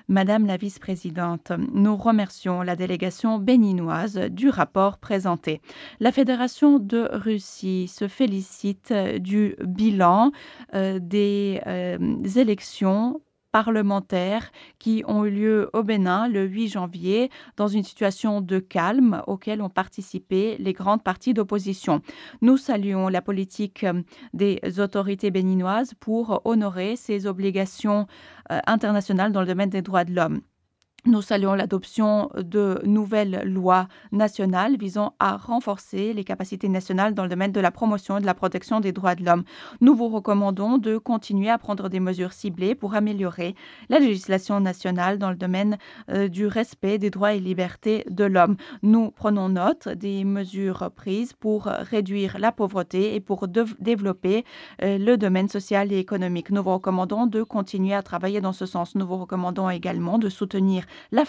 Madame la vice-présidente, nous remercions la délégation béninoise du rapport présenté. La Fédération de Russie se félicite du bilan des élections parlementaires qui ont eu lieu au Bénin le 8 janvier dans une situation de calme auquel ont participé les grandes parties d'opposition. Nous saluons la politique des autorités béninoises pour honorer ses obligations internationales dans le domaine des droits de l'homme. Nous saluons l'adoption de nouvelles lois nationales visant à renforcer les capacités nationales dans le domaine de la promotion et de la protection des droits de l'homme. Nous vous recommandons de continuer à prendre des mesures ciblées pour améliorer la législation nationale dans le domaine du respect des droits et libertés de l'homme. Nous prenons note des mesures prises pour réduire la pauvreté et pour développer le domaine social et économique. Nous vous recommandons de continuer à travailler dans ce sens. Nous vous recommandons également de soutenir la